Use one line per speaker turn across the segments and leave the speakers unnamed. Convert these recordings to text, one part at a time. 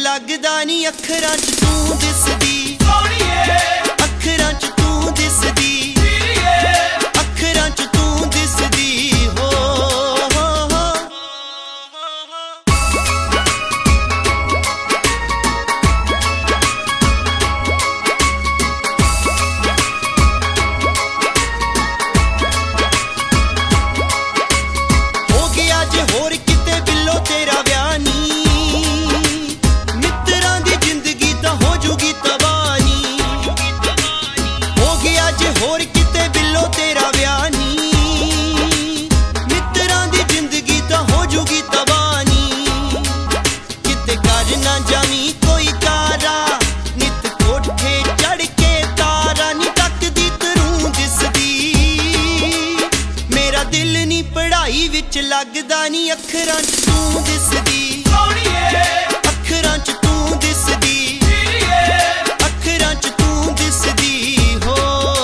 लगदा नी अखरां च तू दिसदी सोहणीए, अखरां च तू दिसदी अखरां च तू दिसदी हो। लगदा नी अखरां च तू दिसदी सोहणीए, अखरां च तू दिसदी अखरां च तू दिसदी हो।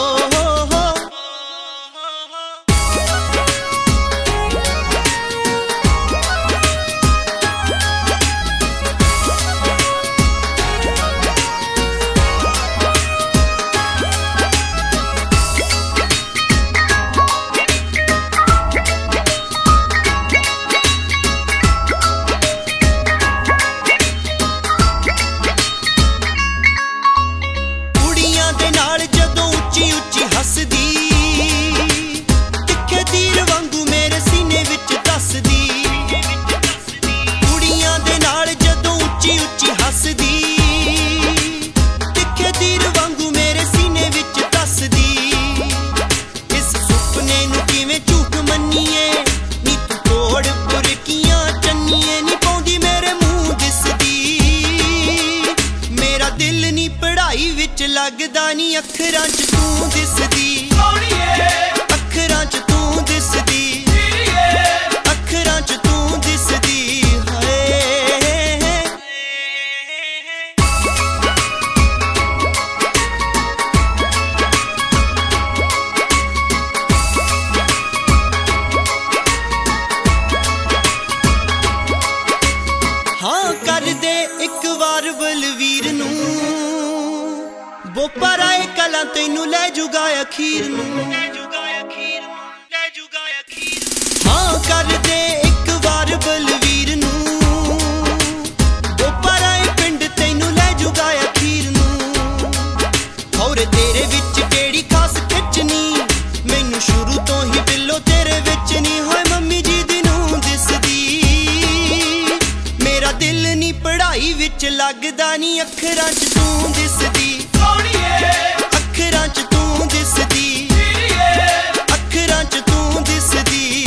लगदा नी अखरां च तू दिसदी सोहणीए, अखरां च तू दिसदी अखरां च तू दिसदी हाँ कर दे एक बार बलवीर नूं बोपर आए कला तेनू लै जूगा अखीर नूं हाँ कर दे एक बार बलवीर नूं बोपर आए पिंड तेनू लै जूगा अखीर नूं। और तेरे विच केड़ी खास खिचनी मैनू शुरू तो ही बिल्लो तेरे विच नी होए मम्मी जी दी नूं दिसदी। मेरा दिल नी पढ़ाई विच लगदा नी अखरां च तू दिसदी अखरां च तू दिसदी अखरां च तू दिसदी।